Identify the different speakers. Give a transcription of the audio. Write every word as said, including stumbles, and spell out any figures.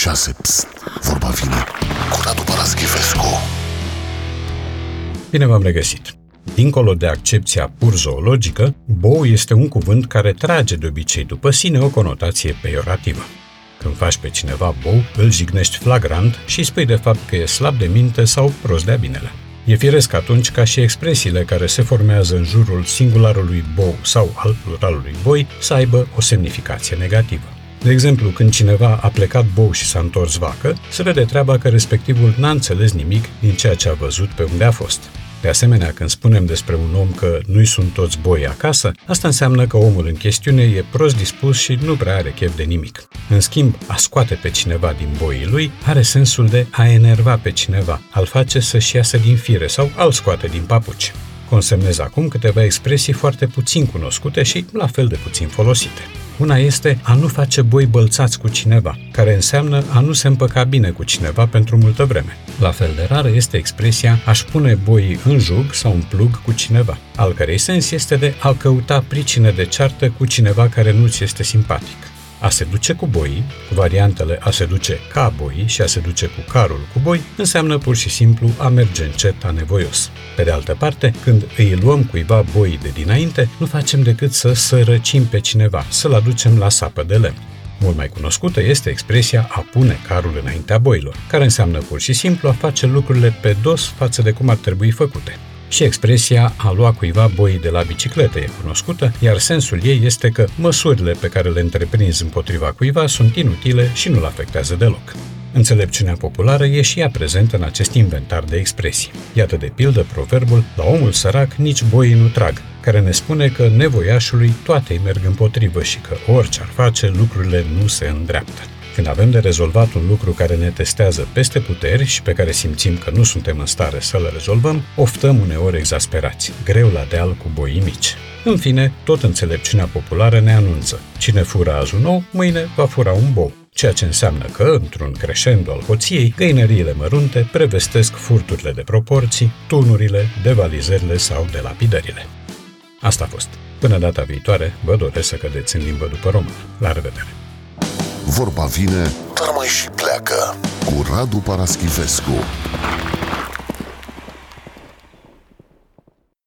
Speaker 1: șase. Psst, vorba vine cu Radu Paraschivescu.
Speaker 2: Bine v-am regăsit! Dincolo de accepția pur zoologică, bou este un cuvânt care trage de obicei după sine o conotație peiorativă. Când faci pe cineva bou, îl jignești flagrant și îi spui de fapt că e slab de minte sau prost de-a binele. E firesc atunci ca și expresiile care se formează în jurul singularului bou sau al pluralului boi să aibă o semnificație negativă. De exemplu, când cineva a plecat bou și s-a întors vacă, se vede treaba că respectivul n-a înțeles nimic din ceea ce a văzut pe unde a fost. De asemenea, când spunem despre un om că nu-i sunt toți boi acasă, asta înseamnă că omul în chestiune e prost dispus și nu prea are chef de nimic. În schimb, a scoate pe cineva din boii lui are sensul de a enerva pe cineva, a-l face să-și iasă din fire sau a-l scoate din papuci. Consemnez acum câteva expresii foarte puțin cunoscute și la fel de puțin folosite. Una este a nu face boi bălțați cu cineva, care înseamnă a nu se împăca bine cu cineva pentru multă vreme. La fel de rară este expresia a-și pune boii în jug sau în plug cu cineva, al cărei sens este de a căuta pricine de ceartă cu cineva care nu ți este simpatic. A se duce cu boii, cu variantele a se duce ca boii și a se duce cu carul cu boi, înseamnă pur și simplu a merge încet, anevoios. Pe de altă parte, când îi luăm cuiva boii de dinainte, nu facem decât să sărăcim pe cineva, să-l aducem la sapă de lemn. Mult mai cunoscută este expresia a pune carul înaintea boilor, care înseamnă pur și simplu a face lucrurile pe dos față de cum ar trebui făcute. Și expresia a lua cuiva boii de la bicicletă e cunoscută, iar sensul ei este că măsurile pe care le întreprinzi împotriva cuiva sunt inutile și nu-l afectează deloc. Înțelepciunea populară e și ea prezentă în acest inventar de expresii. Iată de pildă proverbul "la omul sărac nici boii nu trag", care ne spune că nevoiașului toate îi merg împotrivă și că orice ar face, lucrurile nu se îndreaptă. Când avem de rezolvat un lucru care ne testează peste puteri și pe care simțim că nu suntem în stare să-l rezolvăm, oftăm uneori exasperați, greu la deal cu boii mici. În fine, tot înțelepciunea populară ne anunță: cine fură azi un nou, mâine va fura un bou. Ceea ce înseamnă că, într-un crescendo al hoției, găinăriile mărunte prevestesc furturile de proporții, tunurile, devalizările sau delapidările. Asta a fost. Până data viitoare, vă doresc să cădeți în limbă după română. La revedere!
Speaker 1: Vorba vine, dar mai și pleacă cu Radu Paraschivescu.